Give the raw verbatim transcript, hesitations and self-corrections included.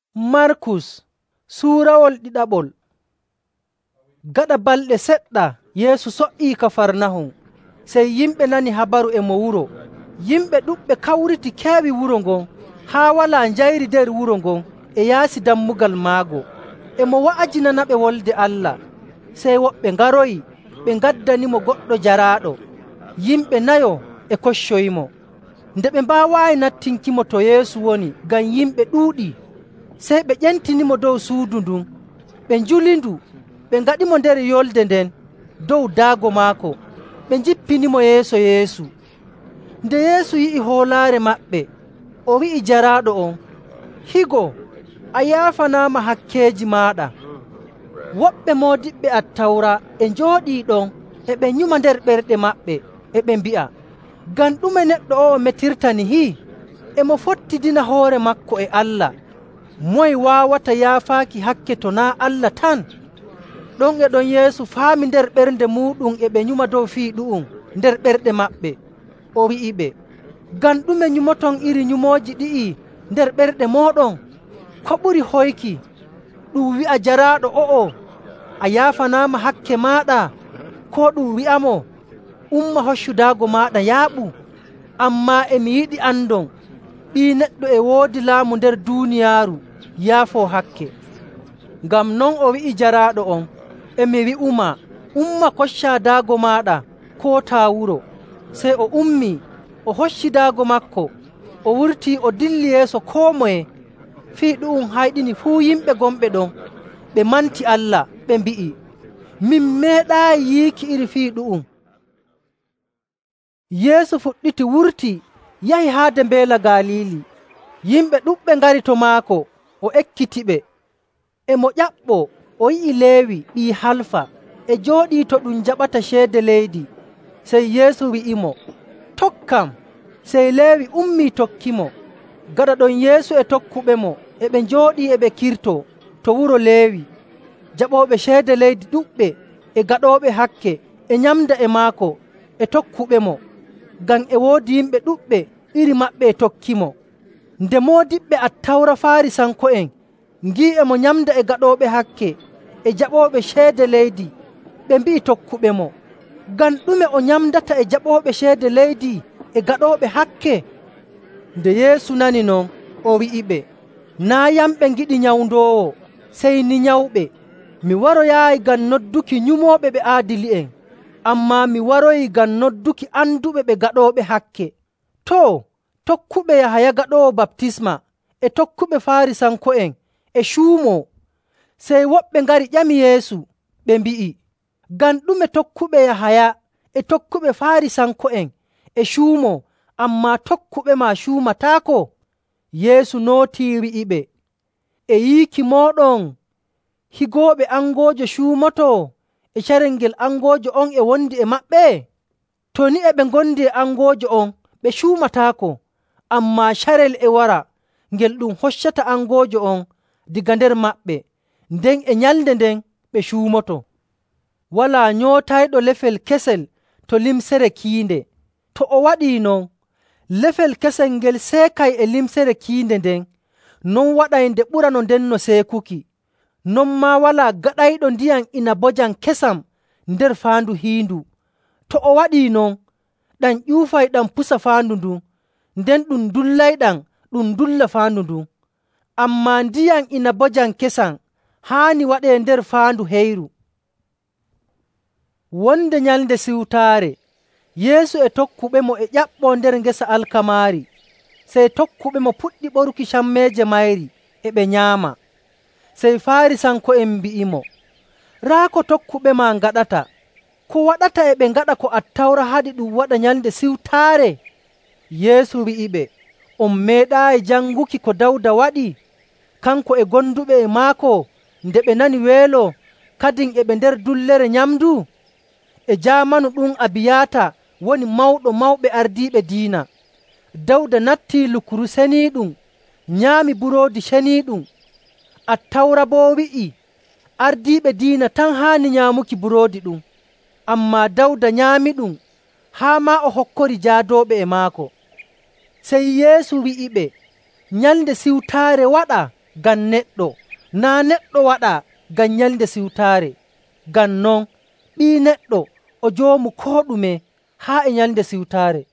Markus suurawol ɗiɗaɓol. Gaɗa balɗe seɗɗa Yeesu so''ii Kafarnahum, sey yimɓe nani habaru e mo wuro. Yimɓe ɗuɗɓe kawriti keewi wuro ngon haa walaa njayri nder wuro ngon e yaasi dammugal maago. E mo wa'ajinanaɓe wolde Allah. Sey woɓɓe ngaroyi ɓe ngaddanimo goɗɗo jaraaɗo. Yimɓe nayo e koccoyimo. Nde ɓe mbaawaayi nattinkimo to Yeesu woni ngam yimɓe ɗuuɗii, sey ɓe ƴentinimo dow suudu ndun. Ɓe njuli ndu, ɓe ngaɗimo nder yolde nden dow daago maako. Ɓe njippinimo yeeso Yeesu. Nde Yeesu yi'i hoolaare maɓɓe, o wi'i jaraaɗo on, “Higo, a yaafanaama hakkeeji maaɗa.” Woɓɓe moodiɓɓe Attawra e njooɗii ɗon e ɓe nyuma nder ɓerɗe maɓɓe, e ɓe mbi'a, “Ngam ɗume neɗɗo o'o metirta nihi? E mo fottidina hoore makko e Allah. Moye waawata yaafaaki hakke to naa' Allah tan?” Ɗon e ɗon Yeesu faami nder ɓernde muuɗum e ɓe nyuma dow fii ɗu'um nder ɓerɗe maɓɓe. O wi'iɓe, “Ngam ɗume nyumoton iri nyumooji ɗi'i nder ɓerɗe mooɗon? Ko ɓuri hoyki, ɗum wi'a jaraaɗo o'o, ‘A yaafanaama hakke maaɗa,’ koo ɗum wi'amo, ‘Umma hoccu daago maaɗa yaaɓu?’ Ammaa e mi yiɗi andon, Ɓii Neɗɗo e woodi laamu nder duuniyaaru yaafoo hakke.” Ngam non o wi'i jaraaɗo on, “E mi wi'umaa, umma koccaa daago maaɗa kootaa wuro.” Sey o ummii, o hocci daago maako, o wurtii o dilli yeeso koo moye. Fii ɗu'um hayɗini fuu yimɓe gonɓe ɗon. Ɓe manti Allah, ɓe mbi'i, “Min meeɗaayi yiiki iri fii ɗu'um.” Yeesu fuɗɗiti wurti yahi haade Mbeela Galiili. Yimɓe ɗuɗɓe ngari to maako, o ekkitiɓe. E mo ƴaɓɓoo, o yi'i Leewi ɓii Halfa e jooɗii to ɗum jaɓata ceede leydi. Sey Yeesu wi'imo, “Tokkam.” Sey Leewi ummii tokkimo. Gaɗa ɗon Yeesu e tokkuɓe mo e ɓe njooɗii e ɓe kirtoo to wuro Leewi. Jaɓooɓe ceede leydi ɗuɗɓe e gaɗooɓe hakke e nyamda e maako e tokkuɓe mo, ngam e woodi yimɓe ɗuɗɓe iri maɓɓe e tokkimo. Nde moodiɓɓe Attawra Faarisanko'en ngi'i e mo nyamda e gaɗooɓe hakke e jaɓooɓe ceede leydi, ɓe mbi'i tokkuɓe mo, “Ngam ɗume o nyamdata e jaɓooɓe ceede leydi e gaɗooɓe hakke?” Nde Yeesu nani non, o wi'iɓe, “Naa' yamɓe ngiɗi nyawndoowo, sey ni nyawɓe. Mi waroyaayi ngam nodduki nyumooɓe ɓe aadili'en, ammaa mi waroyi ngam nodduki anduɓe ɓe gaɗooɓe hakke.” Too, tokkuɓe Yahaya gaɗoowo baptisma e tokkuɓe Faarisanko'en e cuumoo. Sey woɓɓe ngari ƴami Yeesu, ɓe mbi'i, “Ngam ɗume tokkuɓe Yahaya e tokkuɓe Faarisanko'en e cuumoo, ammaa tokkuɓe ma cuumataako?” Yeesu nootii wi'iɓe, “E yiiki mooɗon higooɓe angoojo cuumoto e carel ngel angoojo on e wondi e maɓɓe? To ni e ɓe ngondi e angoojo on, ɓe cuumataako, ammaa carel e wara ngel ɗum hoccata angoojo on diga nder maɓɓe, nden e nyalnde nden ɓe cuumoto. Walaa nyootayɗo lefel kesel to limsere kiinde. To o waɗii non, lefel kesel ngel seekay e limsere kiinde nden, non waɗay nde ɓurano ndenno seekuki. Non maa walaa gaɗayɗo ndiyam inabojam kesam nder faandu hiindu. To o waɗii non, ɗam ƴuufay ɗam pusa faandu ndun, nden ɗum dullayɗam ɗum dulla faandu ndun. Ammaa ndiyam inabojam kesam haani waɗee nder faandu heyru.” Wonde Nyalnde Siwtaare, Yeesu e tokkuɓe mo e ƴaɓɓoo nder ngesa alkamaari. Sey tokkuɓe mo puɗɗi ɓoruki cammeeje mayri e ɓe nyaama. Sey Faarisanko'en mbi'imo, “Raa ko tokkuɓe ma ngaɗata. Ko waɗata e ɓe ngaɗa ko Attawra haɗi ɗum waɗa Nyalnde Siwtaare?” Yeesu wi'iɓe, “On meeɗaayi janguki ko Dawda waɗi, kanko e gonduɓe e maako, nde ɓe nani weelo, kadin e ɓe nder dullere nyamdu? E jaamanu ɗum Abiyaata woni mawɗo mawɓe ardiiɓe diina. Dawda nattii lukuru seniiɗum, nyaami buroodi ceniiɗum. Attawra boo wi'i ardiiɓe diina tan haani nyaamuki buroodi ɗum, ammaa Dawda nyaami ɗum, haa maa o hokkori jaadooɓe e maako.” Sey Yeesu wi'iɓe, “Nyalnde Siwtaare waɗa, ngam neɗɗo, naa neɗɗo waɗa ngam Nyalnde Siwtaare. Ngam non Ɓii Neɗɗo o joomu koo ɗume haa e Nyalnde Siwtaare.